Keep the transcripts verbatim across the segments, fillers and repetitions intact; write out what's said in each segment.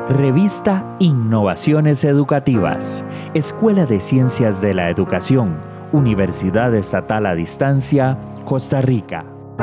Revista Innovaciones Educativas, Escuela de Ciencias de la Educación, Universidad Estatal a Distancia, Costa Rica.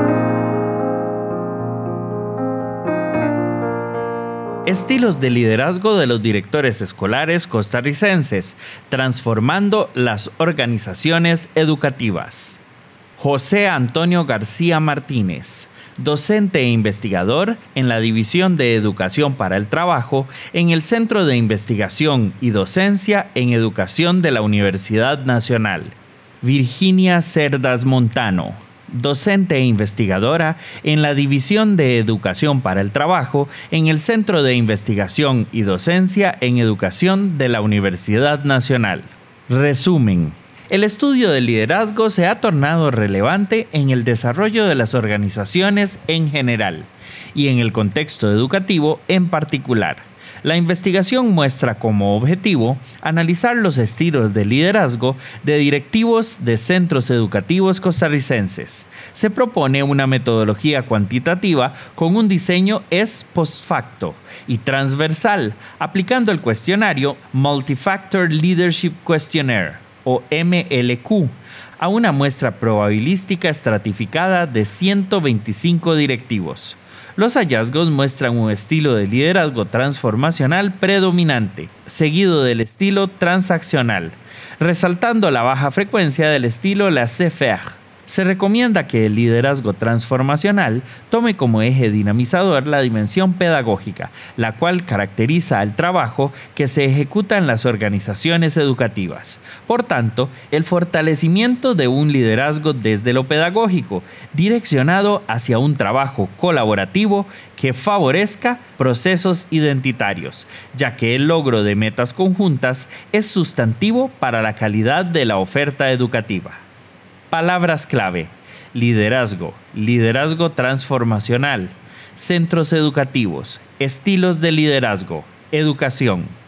Estilos de liderazgo de los directores escolares costarricenses, transformando las organizaciones educativas. José Antonio García Martínez, docente e investigador en la División de Educación para el Trabajo en el Centro de Investigación y Docencia en Educación de la Universidad Nacional. Virginia Cerdas Montano, docente e investigadora en la División de Educación para el Trabajo en el Centro de Investigación y Docencia en Educación de la Universidad Nacional. Resumen. El estudio del liderazgo se ha tornado relevante en el desarrollo de las organizaciones en general y en el contexto educativo en particular. La investigación muestra como objetivo analizar los estilos de liderazgo de directivos de centros educativos costarricenses. Se propone una metodología cuantitativa con un diseño ex post facto y transversal, aplicando el cuestionario Multifactor Leadership Questionnaire, o M L Q, a una muestra probabilística estratificada de ciento veinticinco directivos. Los hallazgos muestran un estilo de liderazgo transformacional predominante, seguido del estilo transaccional, resaltando la baja frecuencia del estilo laissez-faire. Se recomienda que el liderazgo transformacional tome como eje dinamizador la dimensión pedagógica, la cual caracteriza al trabajo que se ejecuta en las organizaciones educativas. Por tanto, el fortalecimiento de un liderazgo desde lo pedagógico, direccionado hacia un trabajo colaborativo que favorezca procesos identitarios, ya que el logro de metas conjuntas es sustantivo para la calidad de la oferta educativa. Palabras clave: liderazgo, liderazgo transformacional, centros educativos, estilos de liderazgo, educación.